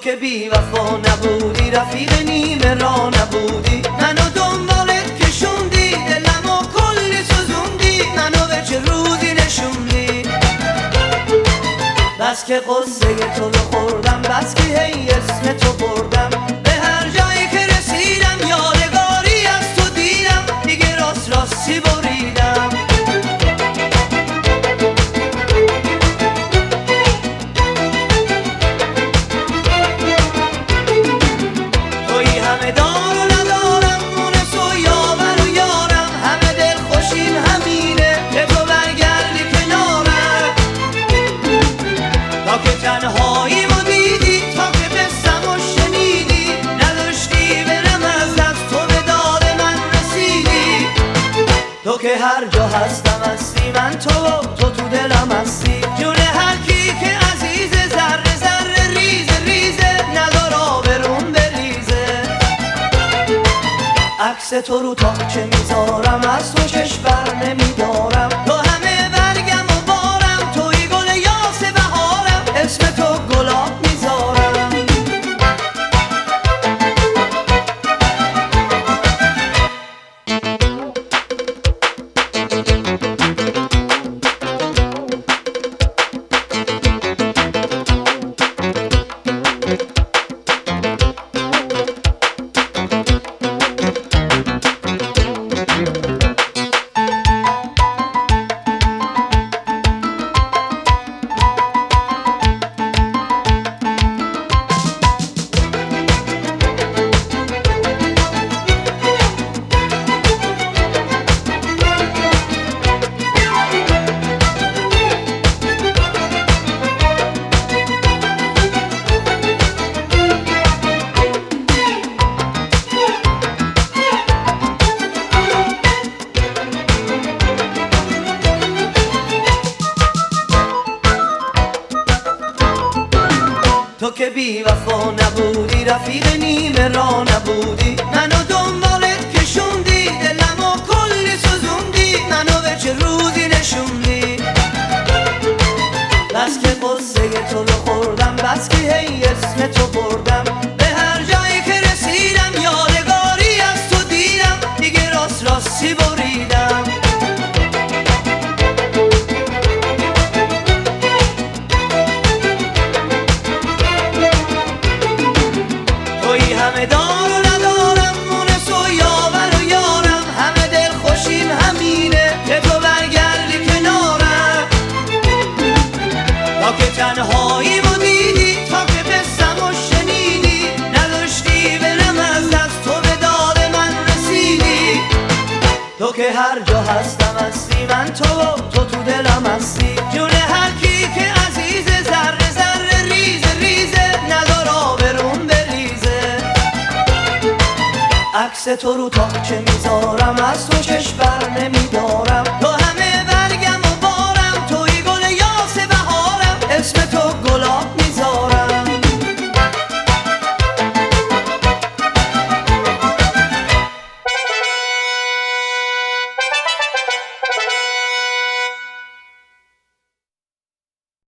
که بی وفا نبودی، رفیق نیمه را نبودی، منو دنبالت کشوندی، دلمو کلی سوزوندی، منو به چه روزی نشوندی. بس که قصه تو رو خوردم، بس که هی اسم تو بردم، به هر جایی که رسیدم یادگاری از تو دیدم، دیگه راست راستی بریدم. تویی همه دار و ندارم، مونس و یاور و یارم، همه دل خوشیم همینه که تو برگردی کنارم. تا که تنهاییمو دیدی، تا که بستم و شنیدی، نداشتی برم از دست، تو به داد من رسیدی. تو که هر جا هستم هستی، من تو تو دلم هستی، جون هر کی که عزیزه، ذره ذره ریزه ریزه، ندار آبروم بریزه. عکس تو رو تاقچه میذارم، از تو چشم بر نمیدارم، تو همه برگم و بارم، توی گل یاس بهارم، اسم تو گلاب میذارم. تو که بی وفا نبودی، رفیق نیمه را نبودی، منو دنبالت کشوندی، دلمو کلی سوزوندی، منو به چه روزی نشوندی. بس که قصه تو رو خوردم، بس که هی اسم تو بردم، به هر جایی که رسیدم یادگاری از تو دیدم، دیگه راست راستی بریدم. تویی همه دار و ندارم، مونس و یاور و یارم، همه دل خوشیم همینه که تو برگردی کنارم. تا که تنهاییمو دیدی، تا که بستم و شنیدی، نداشتی برم از دست، تو به داد من رسیدی. تو که هر جا هستم هستی، من تو دلم هستی، جون هر کی که عزیزه، ذره ذره ریزه ریزه، ندار آبروم بریزه. عکس تو رو تاقچه میذارم، از تو